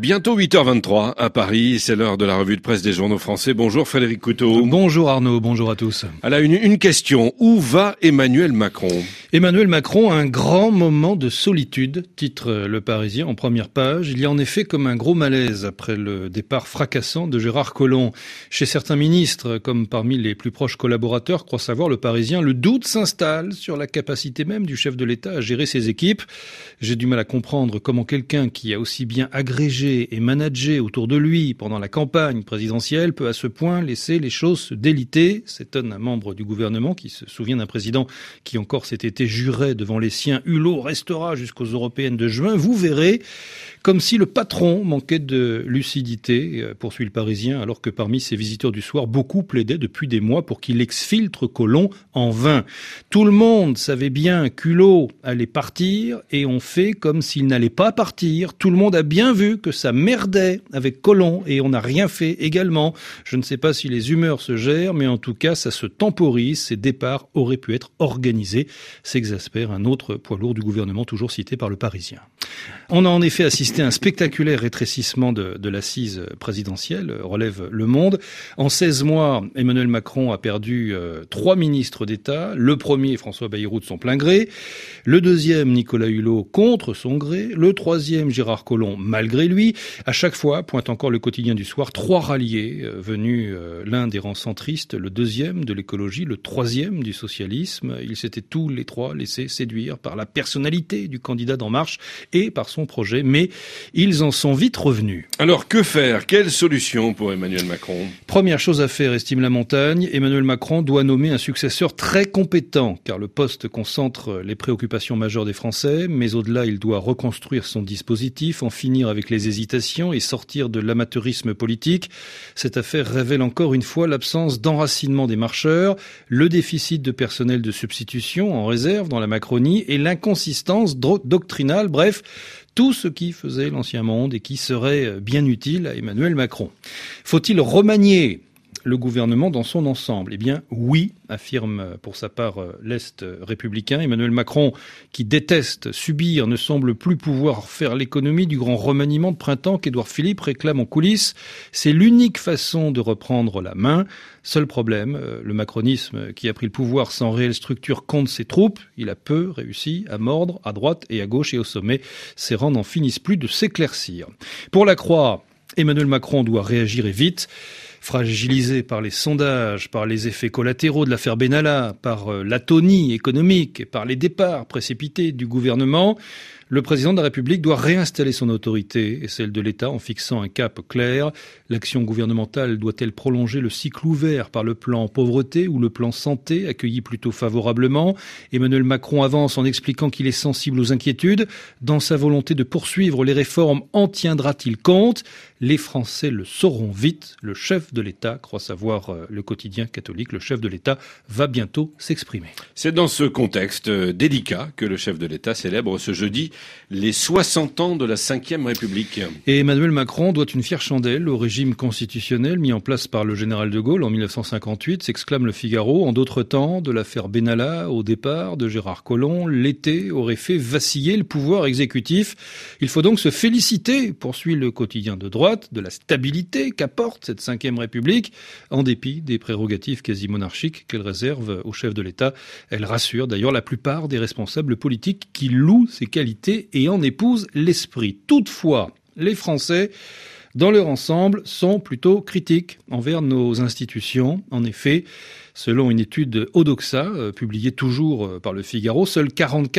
Bientôt 8h23 à Paris, c'est l'heure de la revue de presse des journaux français. Bonjour Frédéric Couteau. Bonjour Arnaud, bonjour à tous. Alors une question, où va Emmanuel Macron ? Emmanuel Macron a un grand moment de solitude, titre Le Parisien en première page. Il y a en effet comme un gros malaise après le départ fracassant de Gérard Collomb. Chez certains ministres, comme parmi les plus proches collaborateurs, croit savoir Le Parisien, le doute s'installe sur la capacité même du chef de l'État à gérer ses équipes. J'ai du mal à comprendre comment quelqu'un qui a aussi bien agrégé et managé autour de lui pendant la campagne présidentielle peut à ce point laisser les choses se déliter, s'étonne un membre du gouvernement qui se souvient d'un président qui encore cet été jurait devant les siens « Hulot restera jusqu'aux européennes de juin, vous verrez », comme si le patron manquait de lucidité, poursuit Le Parisien, alors que parmi ses visiteurs du soir, beaucoup plaidaient depuis des mois pour qu'il exfiltre Collomb en vain. Tout le monde savait bien qu'Hulot allait partir et on fait comme s'il n'allait pas partir. Tout le monde a bien vu que ça merdait avec Collomb et on n'a rien fait également. Je ne sais pas si les humeurs se gèrent, mais en tout cas, ça se temporise. Ces départs auraient pu être organisés. S'exaspère un autre poids lourd du gouvernement, toujours cité par Le Parisien. On a en effet assisté à un spectaculaire rétrécissement de l'assise présidentielle, relève Le Monde. En 16 mois, Emmanuel Macron a perdu 3 ministres d'État. Le premier, François Bayrou, de son plein gré. Le deuxième, Nicolas Hulot, contre son gré. Le troisième, Gérard Collomb, malgré lui. À chaque fois, pointe encore le quotidien du soir, 3 ralliés venus, l'un des rangs centristes, le deuxième de l'écologie, le troisième du socialisme. Ils s'étaient tous les 3 laissés séduire par la personnalité du candidat d'En Marche et par son projet, mais ils en sont vite revenus. Alors que faire ? Quelle solution pour Emmanuel Macron ? Première chose à faire, estime La Montagne, Emmanuel Macron doit nommer un successeur très compétent, car le poste concentre les préoccupations majeures des Français, mais au-delà, il doit reconstruire son dispositif, en finir avec les hésitations et sortir de l'amateurisme politique. Cette affaire révèle encore une fois l'absence d'enracinement des marcheurs, le déficit de personnel de substitution en réserve dans la Macronie et l'inconsistance doctrinale, bref, tout ce qui faisait l'ancien monde et qui serait bien utile à Emmanuel Macron. Faut-il remanier le gouvernement dans son ensemble ? Eh bien, oui, affirme pour sa part l'Est républicain. Emmanuel Macron, qui déteste subir, ne semble plus pouvoir faire l'économie du grand remaniement de printemps qu'Édouard Philippe réclame en coulisses. C'est l'unique façon de reprendre la main. Seul problème, le macronisme qui a pris le pouvoir sans réelle structure compte ses troupes. Il a peu réussi à mordre à droite et à gauche et au sommet. Ses rangs n'en finissent plus de s'éclaircir. Pour la croire, Emmanuel Macron doit réagir et vite. Fragilisé par les sondages, par les effets collatéraux de l'affaire Benalla, par l'atonie économique et par les départs précipités du gouvernement, le président de la République doit réinstaller son autorité et celle de l'État en fixant un cap clair. L'action gouvernementale doit-elle prolonger le cycle ouvert par le plan pauvreté ou le plan santé, accueilli plutôt favorablement ? Emmanuel Macron avance en expliquant qu'il est sensible aux inquiétudes. Dans sa volonté de poursuivre les réformes, en tiendra-t-il compte ? Les Français le sauront vite. Le chef de l'État, croit savoir le quotidien catholique, le chef de l'État va bientôt s'exprimer. C'est dans ce contexte délicat que le chef de l'État célèbre ce jeudi les 60 ans de la Ve République. Et Emmanuel Macron doit une fière chandelle au régime constitutionnel mis en place par le général de Gaulle en 1958, s'exclame Le Figaro. En d'autres temps, de l'affaire Benalla au départ de Gérard Collomb, l'été aurait fait vaciller le pouvoir exécutif. Il faut donc se féliciter, poursuit le quotidien de droite, de la stabilité qu'apporte cette Ve République, en dépit des prérogatives quasi monarchiques qu'elle réserve au chef de l'État. Elle rassure d'ailleurs la plupart des responsables politiques qui louent ses qualités et en épousent l'esprit. Toutefois, les Français, dans leur ensemble, sont plutôt critiques envers nos institutions. En effet, selon une étude Odoxa, publiée toujours par Le Figaro, seuls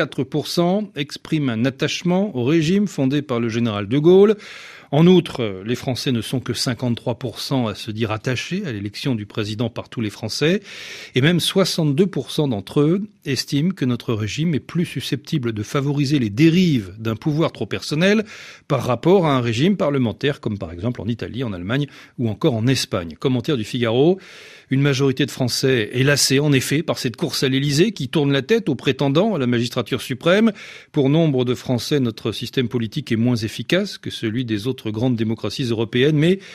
44% expriment un attachement au régime fondé par le général de Gaulle. En outre, les Français ne sont que 53% à se dire attachés à l'élection du président par tous les Français, et même 62% d'entre eux estiment que notre régime est plus susceptible de favoriser les dérives d'un pouvoir trop personnel par rapport à un régime parlementaire, comme par exemple en Italie, en Allemagne ou encore en Espagne. Commentaire du Figaro, une majorité de Français est lassée en effet par cette course à l'Élysée qui tourne la tête aux prétendants à la magistrature suprême. Pour nombre de Français, notre système politique est moins efficace que celui des autres grandes démocraties européennes, mais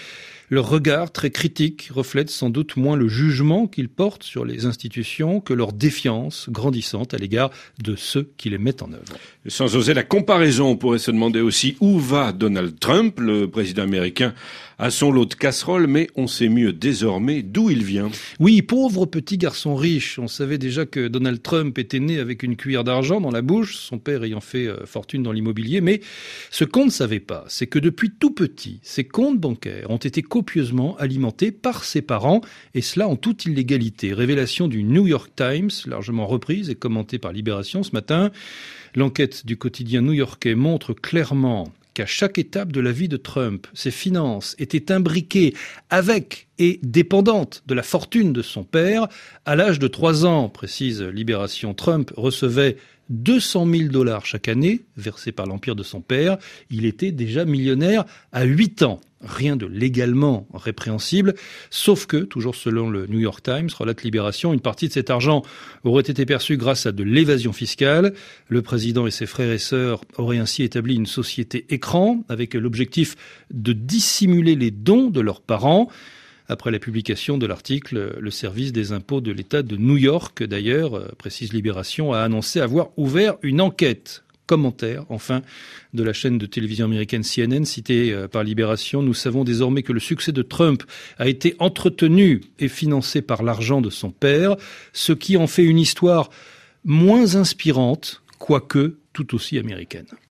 Leur regard très critique reflète sans doute moins le jugement qu'ils portent sur les institutions que leur défiance grandissante à l'égard de ceux qui les mettent en œuvre. Sans oser la comparaison, on pourrait se demander aussi où va Donald Trump, le président américain, à son lot de casseroles, mais on sait mieux désormais d'où il vient. Oui, pauvre petit garçon riche. On savait déjà que Donald Trump était né avec une cuillère d'argent dans la bouche, son père ayant fait fortune dans l'immobilier. Mais ce qu'on ne savait pas, c'est que depuis tout petit, ses comptes bancaires ont été copieusement alimentés par ses parents, et cela en toute illégalité. Révélation du New York Times, largement reprise et commentée par Libération ce matin. L'enquête du quotidien new-yorkais montre clairement qu'à chaque étape de la vie de Trump, ses finances étaient imbriquées avec et dépendantes de la fortune de son père. À l'âge de 3 ans, précise Libération, Trump recevait $200 000 chaque année, versés par l'empire de son père. Il était déjà millionnaire à 8 ans. Rien de légalement répréhensible, sauf que, toujours selon le New York Times, relate Libération, une partie de cet argent aurait été perçue grâce à de l'évasion fiscale. Le président et ses frères et sœurs auraient ainsi établi une société écran avec l'objectif de dissimuler les dons de leurs parents. Après la publication de l'article, le service des impôts de l'État de New York, d'ailleurs, précise Libération, a annoncé avoir ouvert une enquête. Commentaire, enfin, de la chaîne de télévision américaine CNN, citée par Libération. Nous savons désormais que le succès de Trump a été entretenu et financé par l'argent de son père, ce qui en fait une histoire moins inspirante, quoique tout aussi américaine.